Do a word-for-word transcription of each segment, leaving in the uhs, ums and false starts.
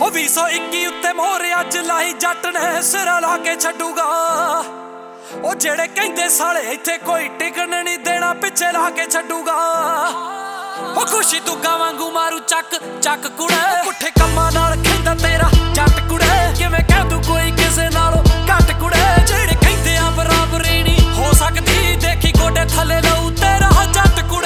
ਵੀਹ ਸੌ ਇੱਕੀ ਉੱਤੇ ਮੋਹਰ ਅੱਜ ਲਾਈ ਜੱਟ ਨੇ ਸਿਰਾ ਲਾ ਕੇ ਛੱਡੂਗਾ। ਉਹ ਜਿਹੜੇ ਕਹਿੰਦੇ ਸਾਲੇ ਇੱਥੇ ਕੋਈ ਟਿਕਣ ਨਹੀਂ ਦੇਣਾ ਪਿੱਛੇ ਲਾ ਕੇ ਛੱਡੂਗਾ। ਉਹ ਖੁਸ਼ੀ ਤੁਗਾ ਵਾਂਗੂ ਮਾਰੂ ਚੱਕ ਚੱਕ ਕੁੜੇ ਪੁੱਠੇ ਕੰਮਾਂ ਨਾਲ ਖਿੰਦਾ ਤੇਰਾ ਜੱਟ ਕੁੜੇ। ਕਿਵੇਂ ਕਹਿ ਦੂ ਕੋਈ ਕਿਸੇ ਨਾਲੋਂ ਘੱਟ ਕੁੜੇ। ਜਿਹੜੇ ਕਹਿੰਦੇ ਆ ਬਰਾਬਰੀ ਨਹੀਂ ਹੋ ਸਕਦੀ ਦੇਖੀ ਗੋਡੇ ਥੱਲੇ ਲਊ ਤੇਰਾ ਜੱਟ ਕੁੜੇ।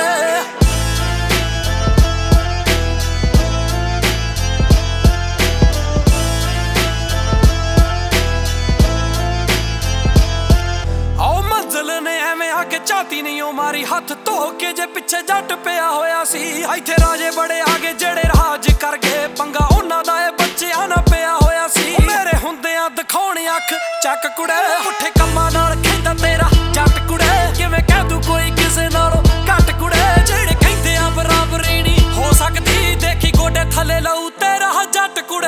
ਕੇ ਝਾਤੀ ਨਹੀਂ ਉਹ ਮਾਰੀ ਹੱਥ ਧੋ ਕੇ ਜੇ ਪਿੱਛੇ ਜੱਟ ਪਿਆ ਹੋਇਆ ਸੀ। ਇੱਥੇ ਰਾਜੇ ਬੜੇ ਆ ਗਏ ਜਿਹੜੇ ਰਾਜ ਕਰ ਗਏ ਪੰਗਾ ਉਹਨਾਂ ਦਾ ਇਹ ਬੱਚਿਆਂ ਨਾਲ ਪਿਆ ਹੋਇਆ ਸੀ। ਮੇਰੇ ਹੁੰਦਿਆਂ ਦਿਖਾਉਣ ਅੱਖ ਚੱਕ ਕੁੜੇ ਪੁੱਠੇ ਕੰਮਾਂ ਨਾਲ ਖਿੰਦਾ ਤੇਰਾ ਜੱਟ ਕੁੜੇ। ਕਿਵੇਂ ਕਹਿ ਦੂ ਕੋਈ ਕਿਸੇ ਨਾਲੋਂ ਘੱਟ ਕੁੜੇ। ਜਿਹੜੇ ਕਹਿੰਦੇ ਆ ਬਰਾਬਰੀ ਨਹੀਂ ਹੋ ਸਕਦੀ ਦੇਖੀ ਗੋਡੇ ਥੱਲੇ ਲਊ ਤੇਰਾ ਜੱਟ ਕੁੜੇ।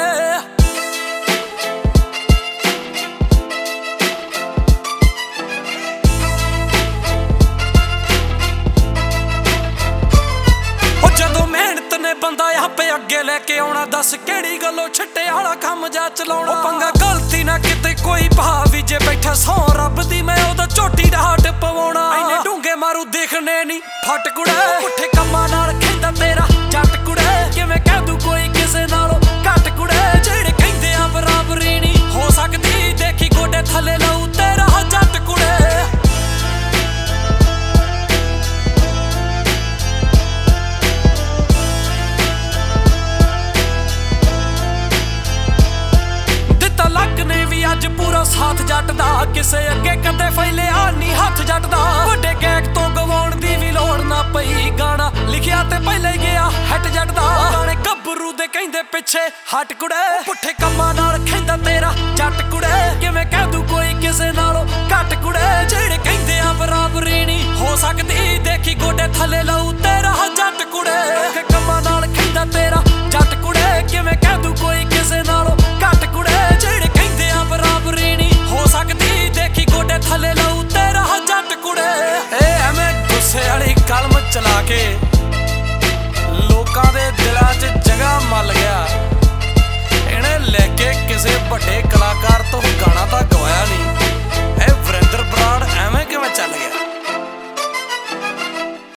ਬੰਦਾ ਆਪੇ ਅੱਗੇ ਲੈ ਕੇ ਆਉਣਾ ਦੱਸ ਕਿਹੜੀ ਗੱਲੋਂ ਛੱਟੇ ਵਾਲਾ ਕੰਮ ਜਾ ਚਲਾਉਣਾ। ਉਹ ਪੰਗਾ ਗਲਤੀ ਨਾ ਕਿਤੇ ਕੋਈ ਭਾਵੀ ਜੇ ਬੈਠਾ ਸੌ ਰੱਬ ਦੀ ਮੈਂ ਉਹਦਾ ਝੋਟੀ ਦਾ ਹੱਟ ਪਵਾਉਣਾ। ਐਨੇ ਡੂੰਗੇ ਮਾਰੂ ਦੇਖਣੇ ਨਹੀਂ ਫੱਟ ਕੁੜੇ ਪੁੱਠੇ ਕੰਮਾਂ ਨਾਲ ਖਿੰਦਾ ਤੇਰਾ ਜੱਟ ਕੁੜੇ। ਕਿਵੇਂ ਕਹਿ ਦੂ ਕੋਈ ਕਿਸੇ ਨਾਲੋਂ ਘੱਟ ਕੁੜੇ। ਜਿਹੜੇ ਕਹਿੰਦੇ ਆ ਬਰਾਬਰੀ ਨਹੀਂ ਹੋ ਸਕਦੀ ਦੇਖੀ ਗੋਡੇ ਥੱਲੇ ਲਊ ਤੇਰਾ ਜੱਟ ਕੁੜੇ। ਅੱਜ ਪੂਰਾ ਸਾਥ ਜੱਟ ਦਾ ਕਿਸੇ ਅੱਗੇ ਕਦੇ ਫੈਲਿਆ ਨਹੀਂ ਹੱਥ ਜੱਟ ਦਾ। ਵੱਡੇ ਗੈਗ ਤੋਂ ਗਵਾਉਣ ਦੀ ਵੀ ਲੋੜ ਨਾ ਪਈ ਗਾਣਾ ਲਿਖਿਆ ਤੇ ਪਹਿਲੇ ਗਿਆ ਹੱਟ ਜੱਟ ਦਾ। ਗਾਣੇ ਗੱਭਰੂ ਦੇ ਕਹਿੰਦੇ ਪਿੱਛੇ ਹੱਟ ਕੁੜੇ ਪੁੱਠੇ ਕੰਮਾਂ ਨਾਲ ਖਿੰਦਾ ਤੇਰਾ ਜੱਟ ਕੁੜੇ। ਕਿਵੇਂ ਕਹਿ ਦੂ ਕੋਈ ਕਿਸੇ ਨਾਲੋਂ ਘੱਟ ਕੁੜੇ। ਜਿਹੜੇ ਕਹਿੰਦੇ ਆ ਬਰਾਬਰੀ ਨਹੀਂ ਹੋ ਸਕਦੀ ਦੇਖੀ ਗੋਡੇ ਥੱਲੇ ਲਊ ਤੇਰਾ ਜੱਟ ਕੁੜੇ। ਕੰਮਾਂ ਨਾਲ